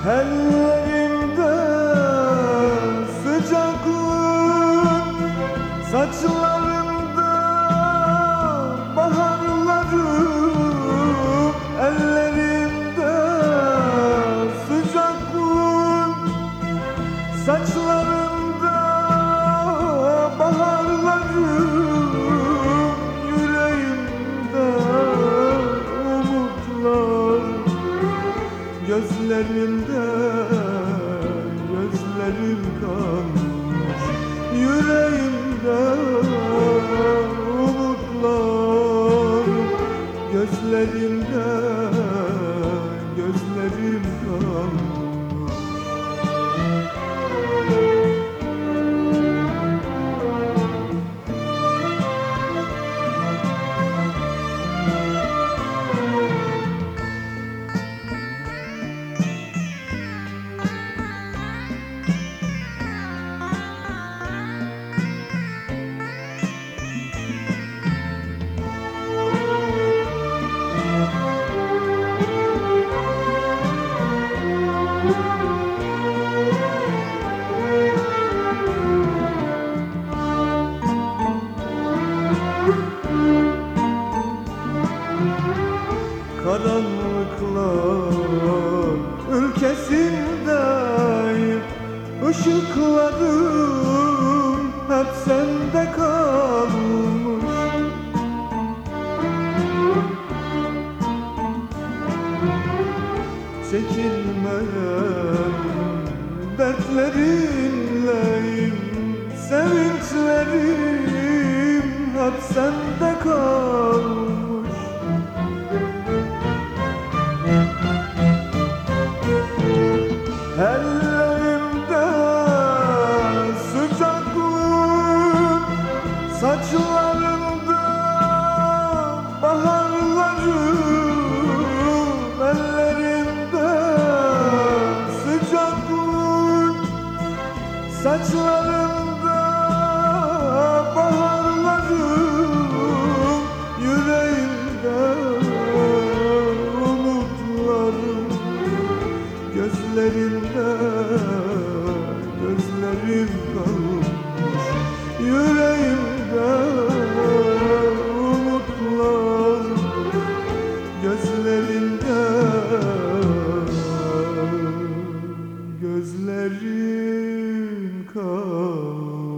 Ellerimde sıcaklık, saçlarımda baharlarım. Ellerimde sıcaklık, saçlarımda baharlarım. Yüreğimde umutlar, gözlerimde gözlerim kalmış. Yüreğimde umutlar, gözlerimde gözlerim kalmış. Karanlıklar ülkesindeyim, ışıklarım hep sende kalmış. Çekilmeyen dertlerinleyim, sevinçlerim hep sende kalmış. Ellerimde sıcaklık, saçlarımda baharlarım. Ellerimde sıcaklık, saçlarımda baharlarım. Yüreğimde umutlarım, gözlerinde gözlerim kalmış. Yüreğimde umutlar, gözlerinde gözlerim kalmış.